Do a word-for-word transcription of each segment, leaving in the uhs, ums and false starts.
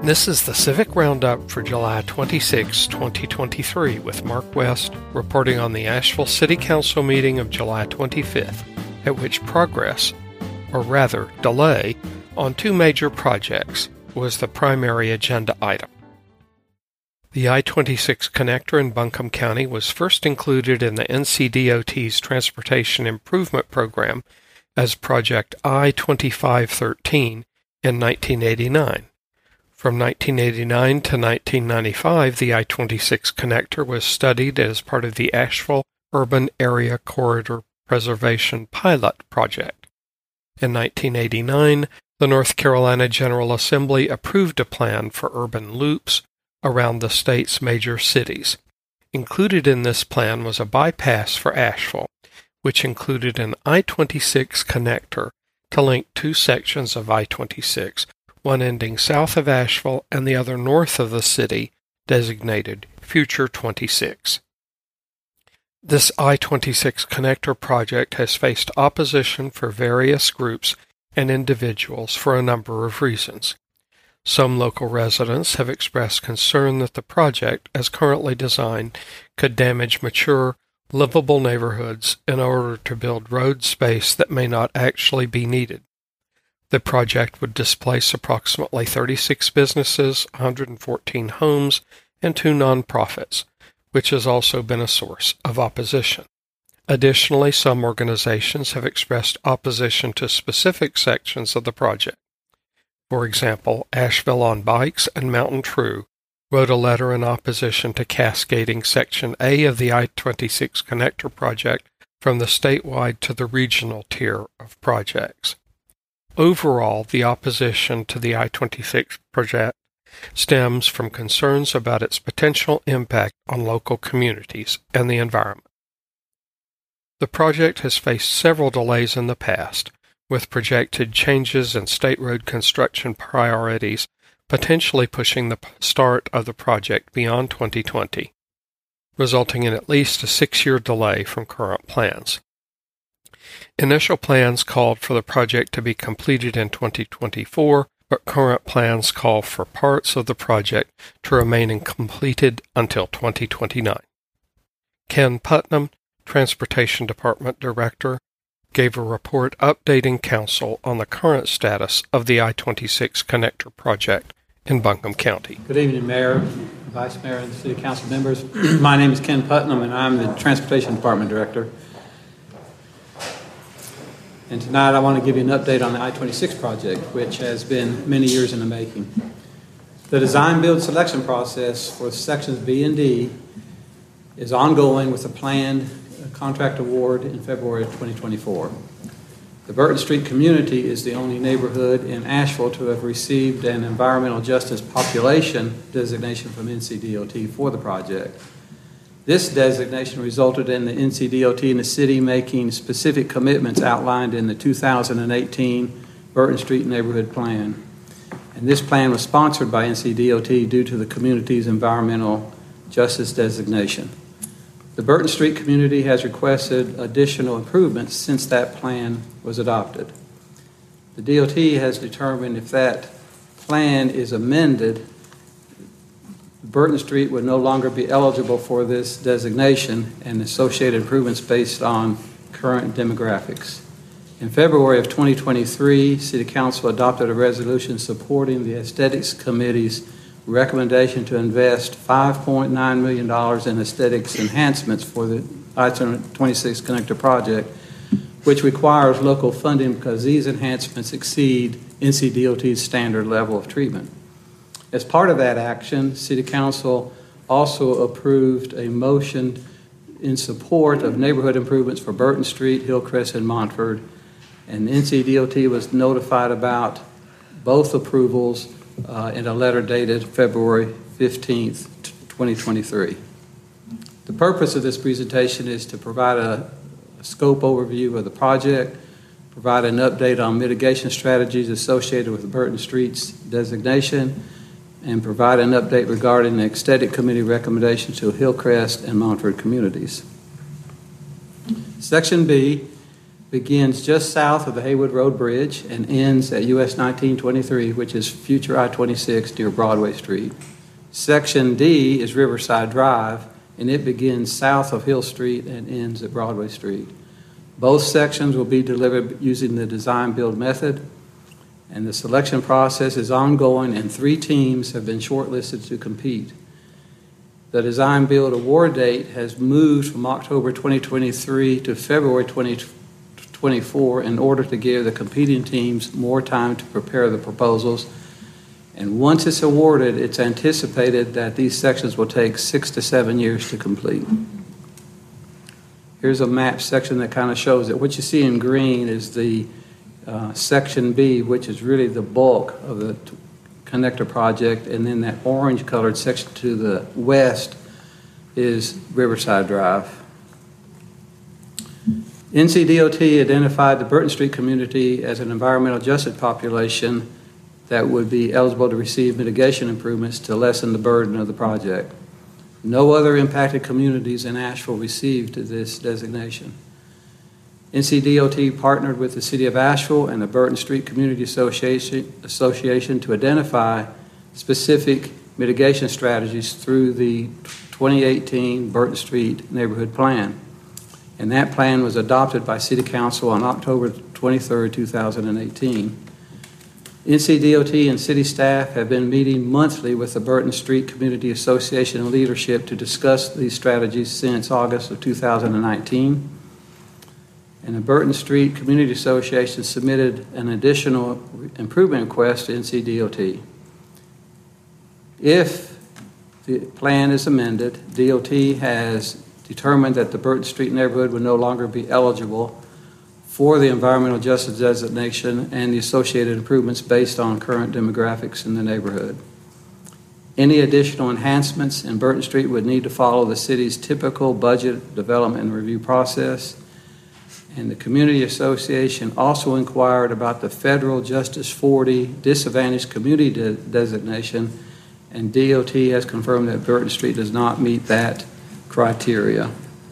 This is the Civic Roundup for July twenty-sixth, twenty twenty-three, with Mark West reporting on the Asheville City Council meeting of July twenty-fifth, at which progress, or rather delay, on two major projects was the primary agenda item. The I twenty-six connector in Buncombe County was first included in the N C D O T's Transportation Improvement Program as Project I twenty-five thirteen in nineteen eighty-nine. From nineteen eighty-nine to nineteen ninety-five, the I twenty-six connector was studied as part of the Asheville Urban Area Corridor Preservation Pilot Project. In nineteen eighty-nine, the North Carolina General Assembly approved a plan for urban loops around the state's major cities. Included in this plan was a bypass for Asheville, which included an I twenty-six connector to link two sections of I twenty-six, one ending south of Asheville and the other north of the city, designated Future twenty-six. This I twenty-six connector project has faced opposition for various groups and individuals for a number of reasons. Some local residents have expressed concern that the project, as currently designed, could damage mature, livable neighborhoods in order to build road space that may not actually be needed. The project would displace approximately thirty-six businesses, one hundred fourteen homes, and two nonprofits, which has also been a source of opposition. Additionally, some organizations have expressed opposition to specific sections of the project. For example, Asheville on Bikes and Mountain True wrote a letter in opposition to cascading Section A of the I twenty-six connector project from the statewide to the regional tier of projects. Overall, the opposition to the I twenty-six project stems from concerns about its potential impact on local communities and the environment. The project has faced several delays in the past, with projected changes in state road construction priorities potentially pushing the start of the project beyond twenty twenty, resulting in at least a six-year delay from current plans. Initial plans called for the project to be completed in twenty twenty-four, but current plans call for parts of the project to remain incompleted until twenty twenty-nine. Ken Putnam, Transportation Department Director, gave a report updating Council on the current status of the I twenty-six connector project in Buncombe County. Good evening, Mayor, Vice Mayor, and City Council members. My name is Ken Putnam, and I'm the Transportation Department Director. And tonight I want to give you an update on the I twenty-six project, which has been many years in the making. The design-build selection process for sections B and D is ongoing with a planned contract award in February of twenty twenty-four. The Burton Street community is the only neighborhood in Asheville to have received an environmental justice population designation from N C D O T for the project. This designation resulted in the N C D O T and the city making specific commitments outlined in the two thousand eighteen Burton Street Neighborhood Plan. And this plan was sponsored by N C D O T due to the community's environmental justice designation. The Burton Street community has requested additional improvements since that plan was adopted. The D O T has determined if that plan is amended, Burton Street would no longer be eligible for this designation and associated improvements based on current demographics. In February of twenty twenty-three, City Council adopted a resolution supporting the Aesthetics Committee's recommendation to invest five point nine million dollars in aesthetics enhancements for the I twenty-six connector project, which requires local funding because these enhancements exceed N C D O T's standard level of treatment. As part of that action, City Council also approved a motion in support of neighborhood improvements for Burton Street, Hillcrest, and Montford, and N C D O T was notified about both approvals uh, in a letter dated February fifteenth, twenty twenty-three. The purpose of this presentation is to provide a, a scope overview of the project, provide an update on mitigation strategies associated with Burton Street's designation, and provide an update regarding the Aesthetic Committee recommendations to Hillcrest and Montford communities. Section B begins just south of the Haywood Road Bridge and ends at U S nineteen twenty-three, which is future I twenty-six near Broadway Street. Section D is Riverside Drive, and it begins south of Hill Street and ends at Broadway Street. Both sections will be delivered using the design-build method, and the selection process is ongoing, and three teams have been shortlisted to compete. The design-build award date has moved from October twenty twenty-three to February twenty twenty-four in order to give the competing teams more time to prepare the proposals. And once it's awarded, it's anticipated that these sections will take six to seven years to complete. Here's a map section that kind of shows it. What you see in green is the uh, Section B, which is really the bulk of the t- connector project, and then that orange-colored section to the west is Riverside Drive. N C D O T identified the Burton Street community as an environmental justice population that would be eligible to receive mitigation improvements to lessen the burden of the project. No other impacted communities in Asheville received this designation. N C D O T partnered with the City of Asheville and the Burton Street Community Association, Association to identify specific mitigation strategies through the twenty eighteen Burton Street Neighborhood Plan. And that plan was adopted by City Council on October twenty-third, two thousand eighteen. N C D O T and city staff have been meeting monthly with the Burton Street Community Association leadership to discuss these strategies since August of two thousand nineteen. And the Burton Street Community Association submitted an additional improvement request to N C D O T. If the plan is amended, D O T has determined that the Burton Street neighborhood would no longer be eligible for the environmental justice designation and the associated improvements based on current demographics in the neighborhood. Any additional enhancements in Burton Street would need to follow the city's typical budget development and review process. And the Community Association also inquired about the Federal Justice forty Disadvantaged Community de- designation, and D O T has confirmed that Burton Street does not meet that criteria.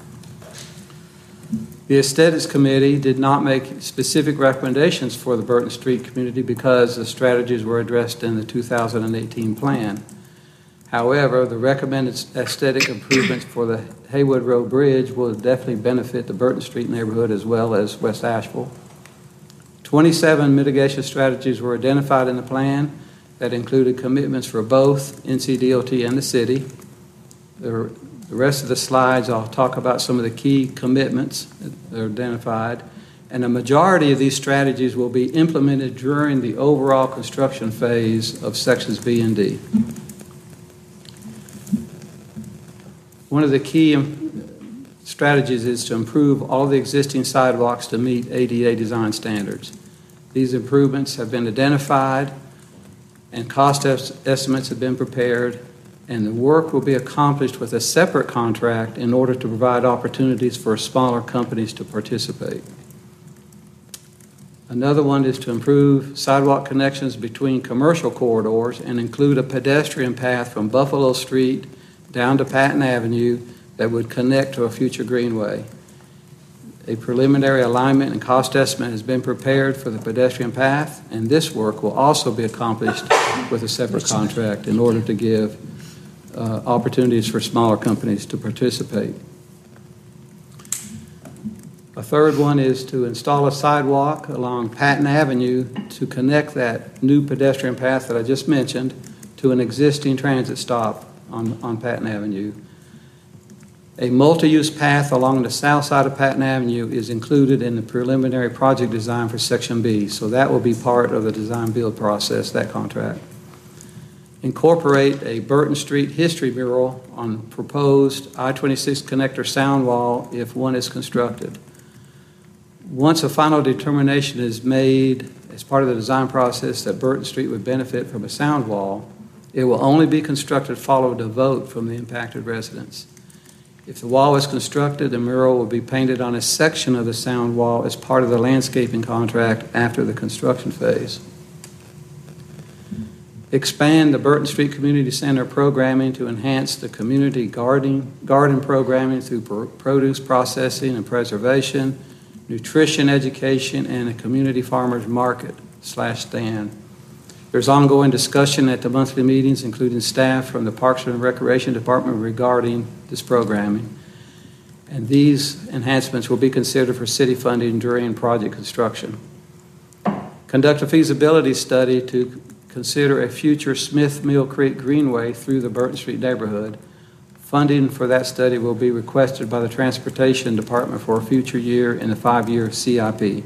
The Aesthetics Committee did not make specific recommendations for the Burton Street community because the strategies were addressed in the two thousand eighteen plan. However, the recommended aesthetic improvements for the Haywood Road Bridge will definitely benefit the Burton Street neighborhood as well as West Asheville. twenty-seven mitigation strategies were identified in the plan that included commitments for both N C D O T and the city. The The rest of the slides, I'll talk about some of the key commitments that are identified. And a majority of these strategies will be implemented during the overall construction phase of sections B and D. One of the key strategies is to improve all the existing sidewalks to meet A D A design standards. These improvements have been identified and cost estimates have been prepared, and the work will be accomplished with a separate contract in order to provide opportunities for smaller companies to participate. Another one is to improve sidewalk connections between commercial corridors and include a pedestrian path from Buffalo Street down to Patton Avenue that would connect to a future greenway. A preliminary alignment and cost estimate has been prepared for the pedestrian path, and this work will also be accomplished with a separate contract in order to give Uh, opportunities for smaller companies to participate. A third one is to install a sidewalk along Patton Avenue to connect that new pedestrian path that I just mentioned to an existing transit stop on, on Patton Avenue. A multi-use path along the south side of Patton Avenue is included in the preliminary project design for Section B, so that will be part of the design-build process, that contract. Incorporate a Burton Street history mural on proposed I twenty-six connector sound wall if one is constructed. Once a final determination is made as part of the design process that Burton Street would benefit from a sound wall, it will only be constructed following a vote from the impacted residents. If the wall is constructed, the mural will be painted on a section of the sound wall as part of the landscaping contract after the construction phase. Expand the Burton Street Community Center programming to enhance the community gardening, garden programming through produce processing and preservation, nutrition education, and a community farmers market slash stand. There's ongoing discussion at the monthly meetings, including staff from the Parks and Recreation Department regarding this programming. And these enhancements will be considered for city funding during project construction. Conduct a feasibility study to consider a future Smith Mill Creek Greenway through the Burton Street neighborhood. Funding for that study will be requested by the Transportation Department for a future year in the five-year C I P.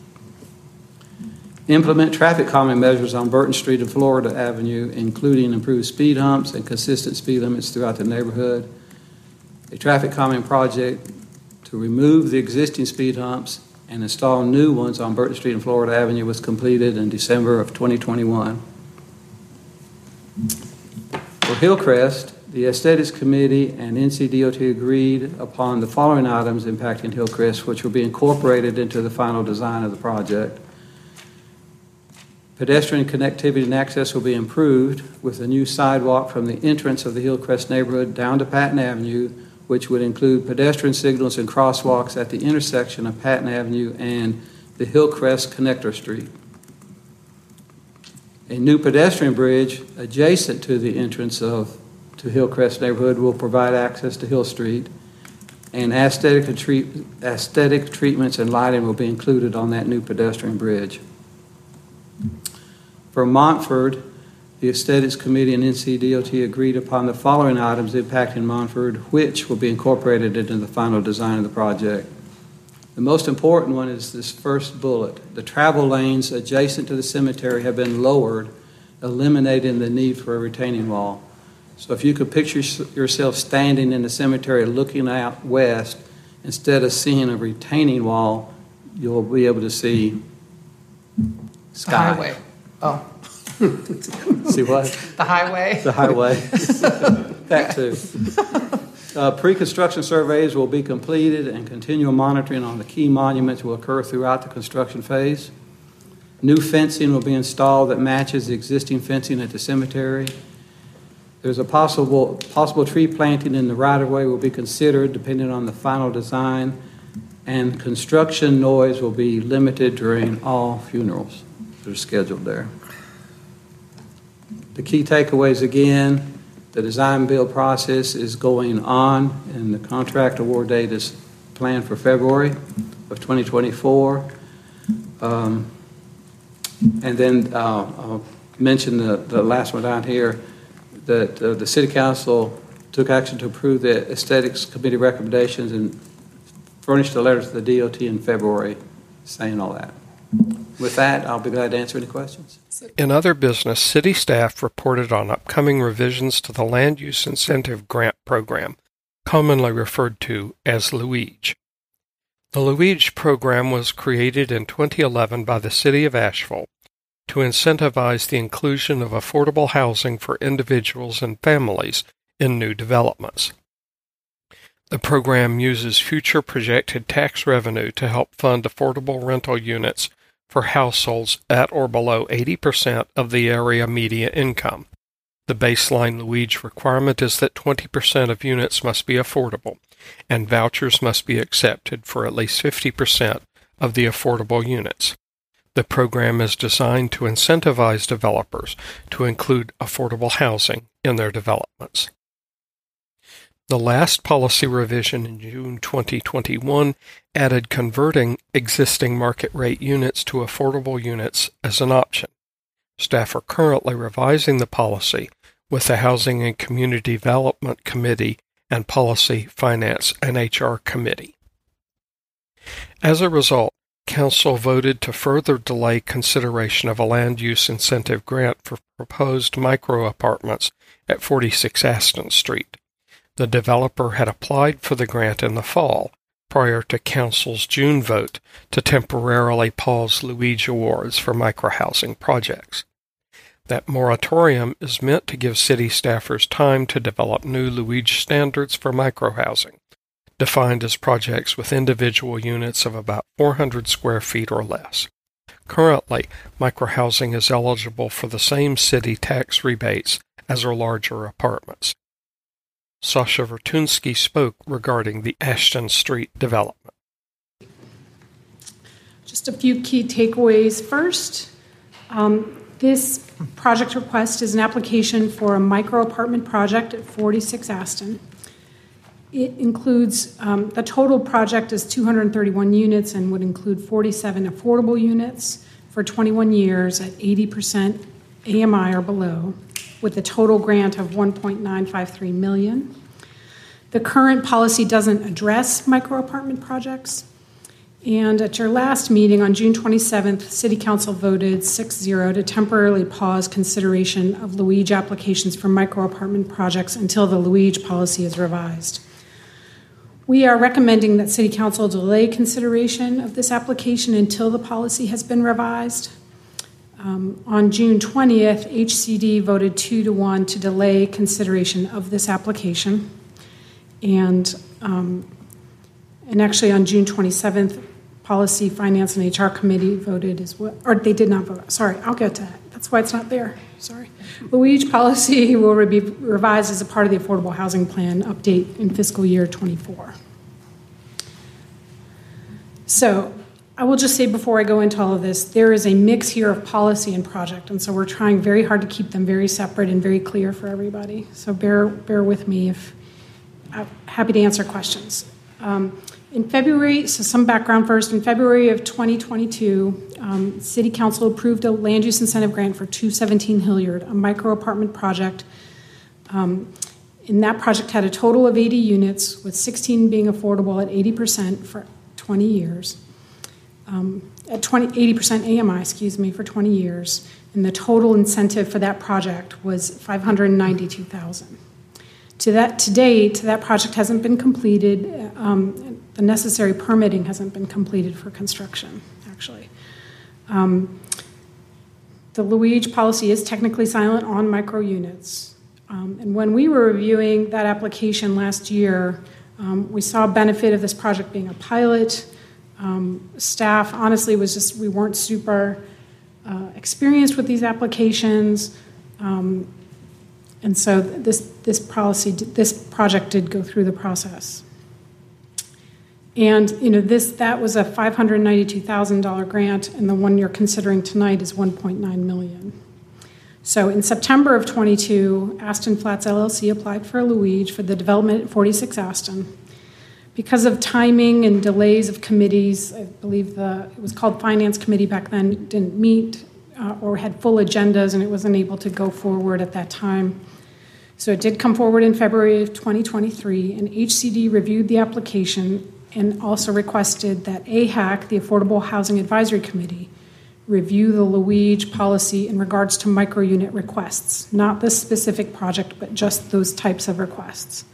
Implement traffic calming measures on Burton Street and Florida Avenue, including improved speed humps and consistent speed limits throughout the neighborhood. A traffic calming project to remove the existing speed humps and install new ones on Burton Street and Florida Avenue was completed in December of twenty twenty-one. For Hillcrest, the Aesthetics Committee and N C D O T agreed upon the following items impacting Hillcrest, which will be incorporated into the final design of the project. Pedestrian connectivity and access will be improved with a new sidewalk from the entrance of the Hillcrest neighborhood down to Patton Avenue, which would include pedestrian signals and crosswalks at the intersection of Patton Avenue and the Hillcrest Connector Street. A new pedestrian bridge adjacent to the entrance of to Hillcrest neighborhood will provide access to Hill Street, and aesthetic, treat, aesthetic treatments and lighting will be included on that new pedestrian bridge. For Montford, the Aesthetics Committee and N C D O T agreed upon the following items impacting Montford, which will be incorporated into the final design of the project. The most important one is this first bullet. The travel lanes adjacent to the cemetery have been lowered, eliminating the need for a retaining wall. So if you could picture yourself standing in the cemetery looking out west, instead of seeing a retaining wall, you'll be able to see sky. The highway. Oh. See what? The highway. The highway. That too. Uh, pre-construction surveys will be completed and continual monitoring on the key monuments will occur throughout the construction phase. New fencing will be installed that matches the existing fencing at the cemetery. There's a possible, possible tree planting in the right-of-way will be considered depending on the final design, and construction noise will be limited during all funerals that are scheduled there. The key takeaways again, the design build process is going on and the contract award date is planned for February of twenty twenty-four. Um, and then uh, I'll mention the, the last one down here, that uh, the City Council took action to approve the Aesthetics Committee recommendations and furnished a letter to the D O T in February saying all that. With that, I'll be glad to answer any questions. In other business, city staff reported on upcoming revisions to the Land Use Incentive Grant Program, commonly referred to as LUIGE. The LUIGE program was created in twenty eleven by the City of Asheville to incentivize the inclusion of affordable housing for individuals and families in new developments. The program uses future projected tax revenue to help fund affordable rental units for households at or below eighty percent of the area median income. The baseline LUIGE requirement is that twenty percent of units must be affordable, and vouchers must be accepted for at least fifty percent of the affordable units. The program is designed to incentivize developers to include affordable housing in their developments. The last policy revision in June twenty twenty-one added converting existing market rate units to affordable units as an option. Staff are currently revising the policy with the Housing and Community Development Committee and Policy, Finance, and H R Committee. As a result, Council voted to further delay consideration of a land use incentive grant for proposed micro-apartments at forty-six Aston Street. The developer had applied for the grant in the fall, prior to Council's June vote to temporarily pause LUIGE awards for microhousing projects. That moratorium is meant to give city staffers time to develop new LUIGE standards for microhousing, defined as projects with individual units of about four hundred square feet or less. Currently, microhousing is eligible for the same city tax rebates as are larger apartments. Sasha Vertunsky spoke regarding the Ashton Street development. Just a few key takeaways. First, um, this project request is an application for a micro apartment project at forty-six Aston. It includes, um, the total project is two hundred thirty-one units and would include forty-seven affordable units for twenty-one years at eighty percent A M I or below, with a total grant of one point nine five three million dollars. The current policy doesn't address micro apartment projects. And at your last meeting on June twenty-seventh, City Council voted six zero to temporarily pause consideration of LUIGE applications for micro apartment projects until the LUIGE policy is revised. We are recommending that City Council delay consideration of this application until the policy has been revised. Um, on June twentieth, H C D voted two to one to delay consideration of this application. And, um, and actually on June twenty-seventh, Policy, Finance, and H R Committee voted as well, or they did not vote. Sorry, I'll get to that. That's why it's not there. Sorry. LUIGE policy will be revised as a part of the Affordable Housing Plan update in fiscal year twenty-four. So I will just say before I go into all of this, there is a mix here of policy and project, and so we're trying very hard to keep them very separate and very clear for everybody. So bear bear with me if I'm happy to answer questions. Um, In February, so some background first, in February of twenty twenty-two, um, City Council approved a land use incentive grant for two seventeen Hilliard, a micro apartment project. Um, and that project had a total of eighty units, with sixteen being affordable at eighty percent for twenty years. Um, at twenty, eighty percent A M I, excuse me, for twenty years. And the total incentive for that project was five hundred ninety-two thousand dollars. To that, to date, that project hasn't been completed. Um, the necessary permitting hasn't been completed for construction, actually. Um, the LUIGE policy is technically silent on micro units. Um, and when we were reviewing that application last year, um, we saw benefit of this project being a pilot. Um, staff, honestly, was just, we weren't super uh, experienced with these applications. Um, And so this this policy, this project did go through the process. And you know this that was a five hundred ninety-two thousand dollars grant, and the one you're considering tonight is one point nine million dollars. So in September of twenty-two, Aston Flats L L C applied for a LUIGE for the development at forty-six Aston. Because of timing and delays of committees, I believe the it was called Finance Committee back then, didn't meet uh, or had full agendas, and it wasn't able to go forward at that time. So it did come forward in February of twenty twenty-three, and H C D reviewed the application and also requested that A H A C, the Affordable Housing Advisory Committee, review the LUIGE policy in regards to micro-unit requests, not this specific project, but just those types of requests.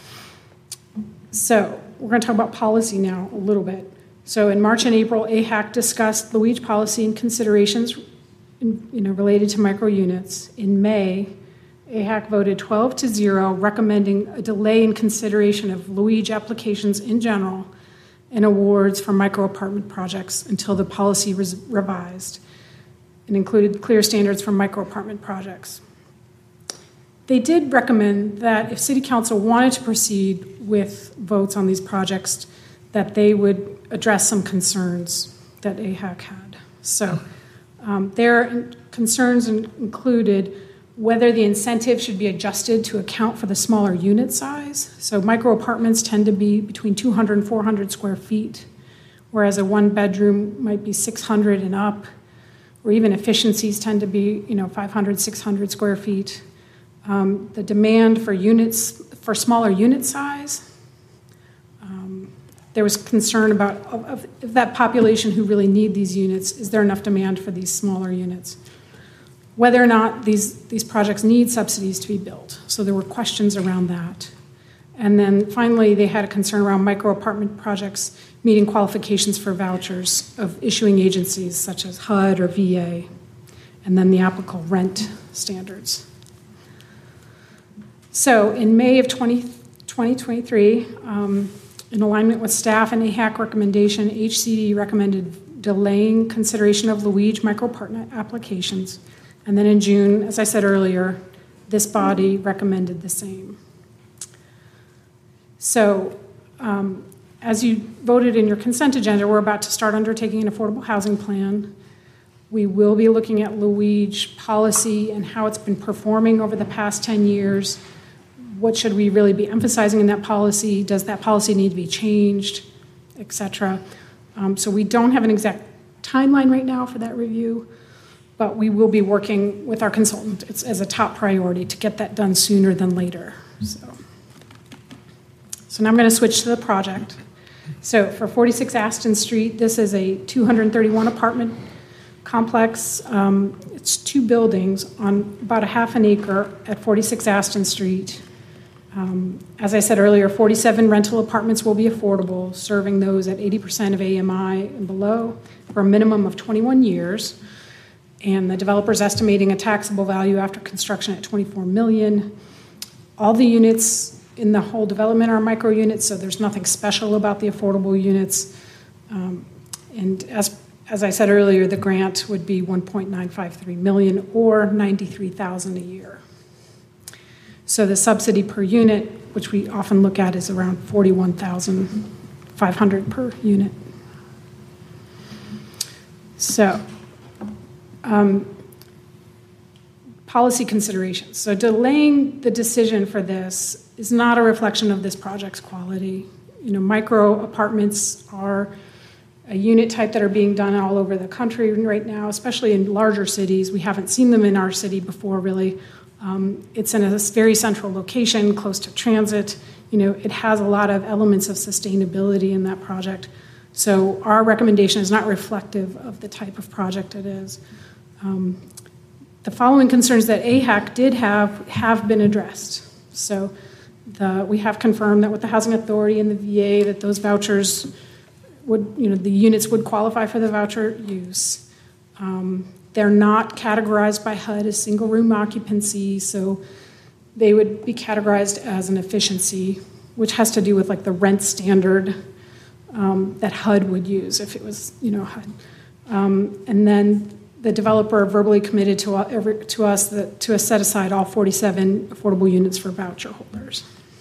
So we're going to talk about policy now a little bit. So in March and April, A H A C discussed LUIGE policy and considerations in, you know, related to micro-units. In May, A H A C voted twelve to zero, recommending a delay in consideration of LUIGE applications in general and awards for micro-apartment projects until the policy was revised and included clear standards for micro-apartment projects. They did recommend that if City Council wanted to proceed with votes on these projects, that they would address some concerns that A H A C had. So um, their concerns included whether the incentive should be adjusted to account for the smaller unit size. So micro apartments tend to be between two hundred and four hundred square feet, whereas a one bedroom might be six hundred and up, or even efficiencies tend to be, you know, five hundred, six hundred square feet. Um, the demand for units, for smaller unit size, um, there was concern about of, of, of that population who really need these units, is there enough demand for these smaller units? Whether or not these, these projects need subsidies to be built. So there were questions around that. And then finally, they had a concern around micro apartment projects meeting qualifications for vouchers of issuing agencies such as H U D or V A, and then the applicable rent standards. So in May of twenty twenty-three, um, in alignment with staff and A H A C recommendation, H C D recommended delaying consideration of LUIGE micro apartment applications. And then in June, as I said earlier, this body recommended the same. So um, as you voted in your consent agenda, we're about to start undertaking an affordable housing plan. We will be looking at Luigi policy and how it's been performing over the past ten years. What should we really be emphasizing in that policy? Does that policy need to be changed, et cetera? Um, so we don't have an exact timeline right now for that review, but we will be working with our consultant it's as a top priority to get that done sooner than later. So, so now I'm going to switch to the project. So for forty-six Aston Street, this is a two hundred thirty-one apartment complex. Um, it's two buildings on about a half an acre at forty-six Aston Street. Um, as I said earlier, forty-seven rental apartments will be affordable, serving those at eighty percent of A M I and below for a minimum of twenty-one years. And the developer's estimating a taxable value after construction at twenty-four million dollars. All the units in the whole development are micro units, so there's nothing special about the affordable units. Um, and as as I said earlier, the grant would be one point nine five three million dollars or ninety-three thousand dollars a year. So the subsidy per unit, which we often look at, is around forty-one thousand five hundred dollars per unit. So, um, policy considerations. So delaying the decision for this is not a reflection of this project's quality. You know, micro apartments are a unit type that are being done all over the country right now, especially in larger cities. We haven't seen them in our city before, really. Um, it's in a very central location, close to transit. You know, it has a lot of elements of sustainability in that project. So our recommendation is not reflective of the type of project it is. Um, the following concerns that A H A C did have have been addressed. So the, we have confirmed that with the Housing Authority and the V A that those vouchers would, you know, the units would qualify for the voucher use. Um, They're not categorized by H U D as single room occupancy, so they would be categorized as an efficiency, which has to do with like the rent standard um, that H U D would use if it was, you know, H U D. Um, and then the developer verbally committed to, uh, to us that, to set aside all forty-seven affordable units for voucher holders.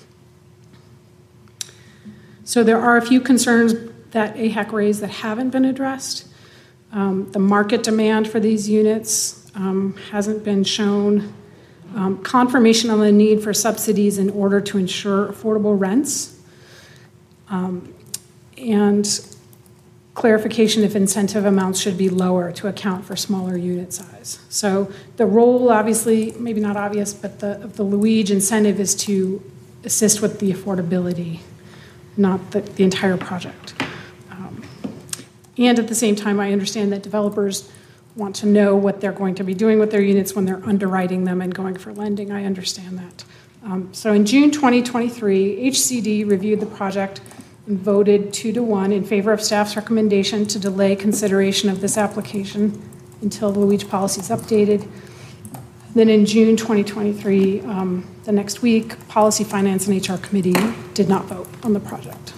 So there are a few concerns that A H A C raised that haven't been addressed. Um, the market demand for these units um, hasn't been shown. Um, confirmation on the need for subsidies in order to ensure affordable rents. Um, and clarification if incentive amounts should be lower to account for smaller unit size. So the role, obviously, maybe not obvious, but the, of the Luigi incentive is to assist with the affordability, not the, the entire project. And at the same time, I understand that developers want to know what they're going to be doing with their units when they're underwriting them and going for lending. I understand that. Um, so in June twenty twenty-three, H C D reviewed the project and voted two to one in favor of staff's recommendation to delay consideration of this application until the Luigi policy is updated. Then in June twenty twenty-three, um, the next week, Policy, Finance, and H R Committee did not vote on the project.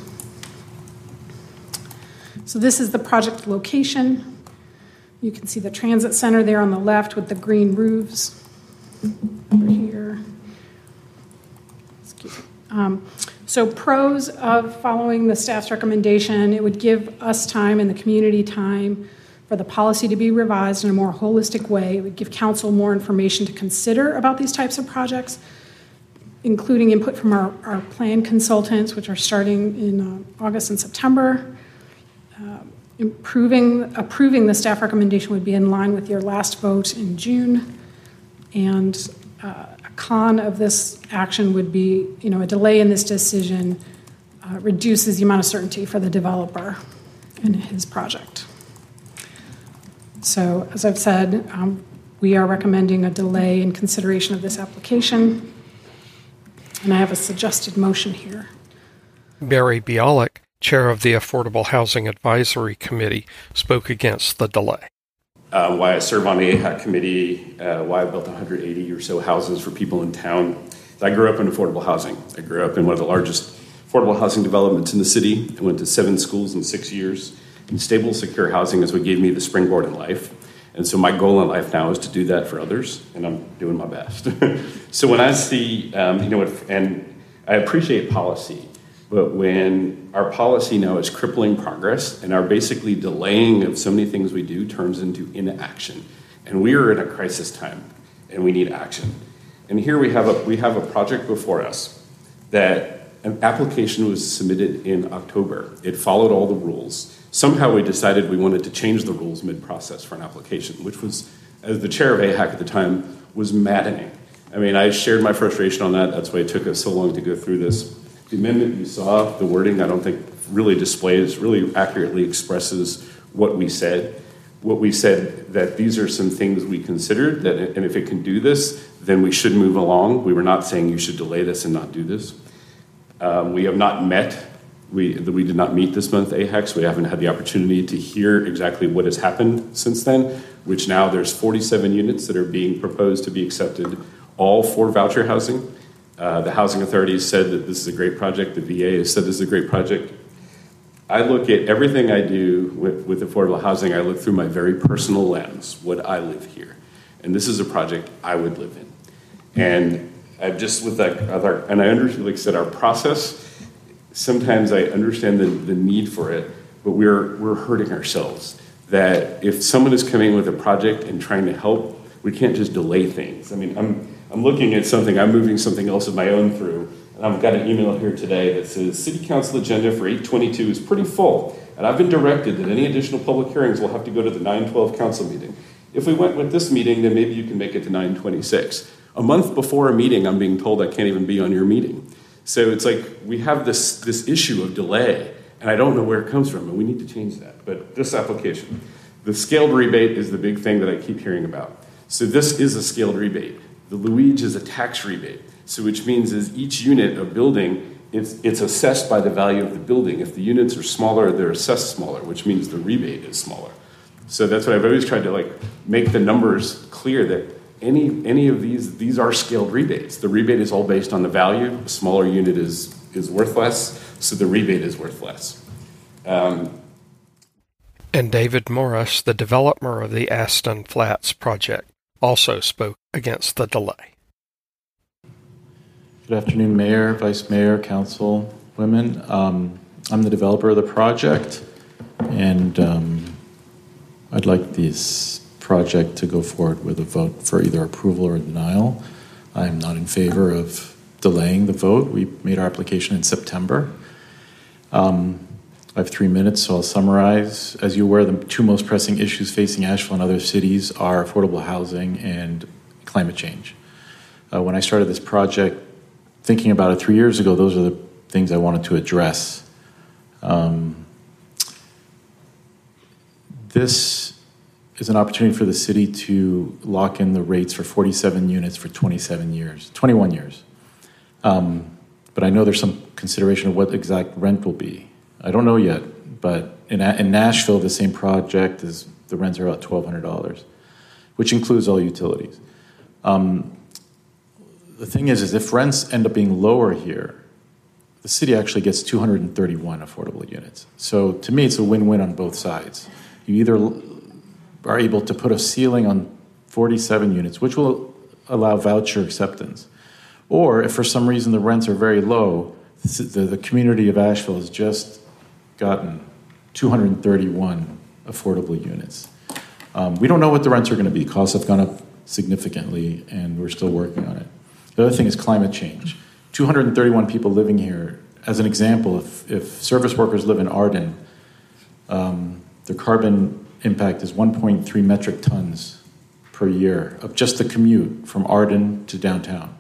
So this is the project location. You can see the transit center there on the left with the green roofs over here. Excuse me. Um, so pros of following the staff's recommendation, it would give us time and the community time for the policy to be revised in a more holistic way. It would give council more information to consider about these types of projects, including input from our, our plan consultants, which are starting in uh, August and September. Uh, improving, approving the staff recommendation would be in line with your last vote in June. And uh, a con of this action would be, you know, a delay in this decision uh, reduces the amount of certainty for the developer in his project. So, as I've said, um, we are recommending a delay in consideration of this application. And I have a suggested motion here. Barry Bialik, chair of the Affordable Housing Advisory Committee, spoke against the delay. Uh, why I serve on the A H A C committee, uh, why I built one hundred eighty or so houses for people in town. I grew up in affordable housing. I grew up in one of the largest affordable housing developments in the city. I went to seven schools in six years. And stable, secure housing is what gave me the springboard in life. And so my goal in life now is to do that for others, and I'm doing my best. So when I see, um, you know, and I appreciate policy. But when our policy now is crippling progress and our basically delaying of so many things we do turns into inaction, and we are in a crisis time and we need action. And here we have a we have a project before us that an application was submitted in October. It followed all the rules. Somehow we decided we wanted to change the rules mid-process for an application, which was, as the chair of A HAC at the time, was maddening. I mean, I shared my frustration on that. That's why it took us so long to go through this. The amendment you saw, the wording, I don't think really displays, really accurately expresses what we said. What we said, that these are some things we considered, that, and if it can do this, then we should move along. We were not saying you should delay this and not do this. Um, we have not met, we, we did not meet this month, A HAC, so we haven't had the opportunity to hear exactly what has happened since then, which now there's forty-seven units that are being proposed to be accepted, all for voucher housing. Uh, the Housing Authority has said that this is a great project. The V A has said this is a great project. I look at everything I do with, with affordable housing, I look through my very personal lens, would I live here? And this is a project I would live in. And I've just, with that, other, and I understand, like I said, our process, sometimes I understand the, the need for it, but we're, we're hurting ourselves. That if someone is coming with a project and trying to help, we can't just delay things. I mean, I'm, I'm looking at something, I'm moving something else of my own through, and I've got an email here today that says City Council agenda for eight twenty-two is pretty full, and I've been directed that any additional public hearings will have to go to the nine twelve council meeting. If we went with this meeting, then maybe you can make it to nine twenty-six. A month before a meeting, I'm being told I can't even be on your meeting. So it's like we have this, this issue of delay, and I don't know where it comes from, and we need to change that. But this application, the scaled rebate is the big thing that I keep hearing about. So this is a scaled rebate. The Luigi is a tax rebate, so which means is each unit of building, it's, it's assessed by the value of the building. If the units are smaller, they're assessed smaller, which means the rebate is smaller. So that's what I've always tried to like make the numbers clear that any any of these, these are scaled rebates. The rebate is all based on the value. A smaller unit is, is worth less, so the rebate is worth less. Um, and David Morris, the developer of the Aston Flats project, also spoke against the delay. Good afternoon, Mayor, Vice Mayor, Council, women. Um, I'm the developer of the project, and um, I'd like this project to go forward with a vote for either approval or denial. I'm not in favor of delaying the vote. We made our application in September. Um, I have three minutes, so I'll summarize. As you're aware, the two most pressing issues facing Asheville and other cities are affordable housing and climate change. Uh, when I started this project, thinking about it three years ago, those are the things I wanted to address. Um, this is an opportunity for the city to lock in the rates for forty-seven units for twenty-seven years, twenty-one years. Um, but I know there's some consideration of what exact rent will be. I don't know yet, but in, in Nashville, the same project is the rents are about twelve hundred dollars, which includes all utilities. Um, the thing is, is if rents end up being lower here, the city actually gets two hundred thirty-one affordable units. So to me, it's a win-win on both sides. You either are able to put a ceiling on forty-seven units, which will allow voucher acceptance, or if for some reason the rents are very low, the, the community of Asheville has just gotten two hundred thirty-one affordable units. Um, we don't know what the rents are going to be. Costs have gone up significantly, and we're still working on it. The other thing is climate change. two hundred thirty-one people living here. As an example, if, if service workers live in Arden, um, their carbon impact is one point three metric tons per year of just the commute from Arden to downtown.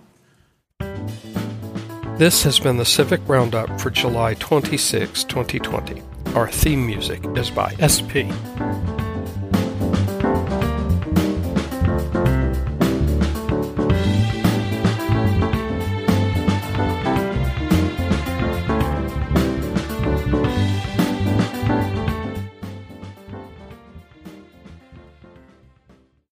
This has been the Civic Roundup for July twenty-sixth, twenty twenty. Our theme music is by S P.